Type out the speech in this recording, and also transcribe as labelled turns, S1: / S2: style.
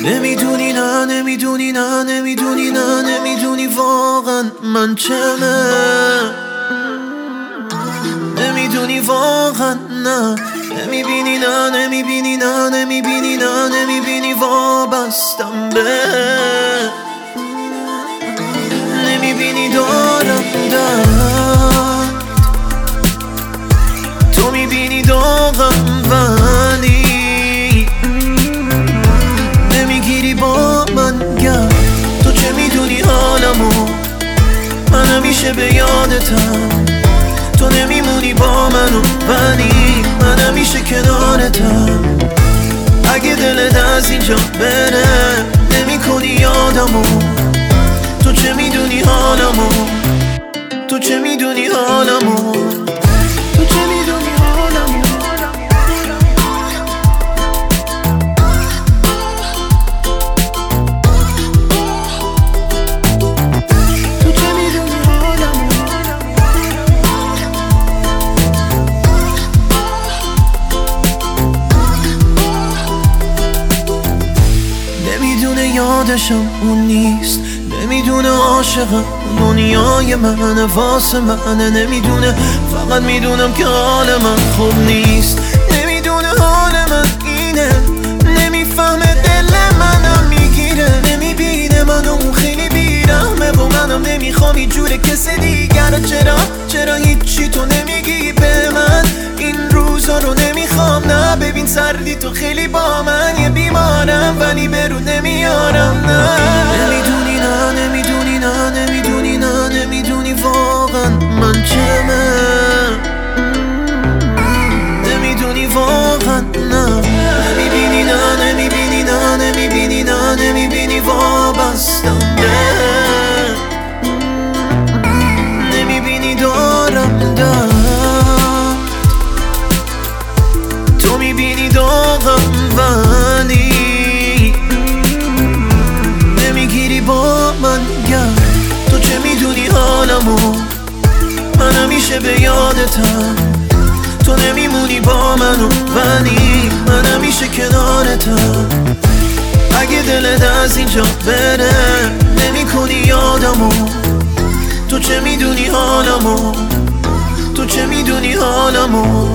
S1: نمیدونی نه نمیدونی نه نمیدونی نه نمیدونی واقعا من چمه نمیدونی واقعا نه نمیبینی نه نمیبینی نه نمیبینی نه نمیبینی وابستم به نمیبینی دارم درد تو میبینی داغم ولی نمیگیری با من گرد تو چه میدونی حالمو من همیشه به یادتم تو نمیمونی با منو ولی من همیشه کنارتم اگه دلت از اینجا بره نمی کنی یادمو تو چه میدونی حالمو تو چه میدونی حالمو تو چه میدونی حالمو تو چه میدونی حالمو نمیدونه یادشم اون نیست نمیدونه عاشقم دنیای منه واسه منه نمیدونه فقط میدونم که حال من خوب نیست نمیدونه حال من اینه نمیفهمه دل منم میگیره نمیبینه منو اون خیلی بیرحمه و منم نمیخوام هیچ جور کسی دیگر چرا هیچی تو نمیگی به من این روزا رو نمیخوام نه ببین سردی تو خیلی با من یه بیمارم ولی برو نمیارم نه نمیدونی نه نمیدونی نه نمیدونی نه نمیدونی واقعا من چمه نمیدونی واقعا نه نمیبینی نه نمیبینی نه نمیبینی نه نمیبینی وابستم به نمیبینی دارم درد تو میبینی داغم ولی نمیگیری با من گرد تو چه میدونی حالمو من همیشه به یادتم تو نمیمونی با منو ولی من همیشه کنارتم اگه دلت از اینجا بره نمی کنی یادمو تو چه میدونی حالمو تو چه میدونی حالمو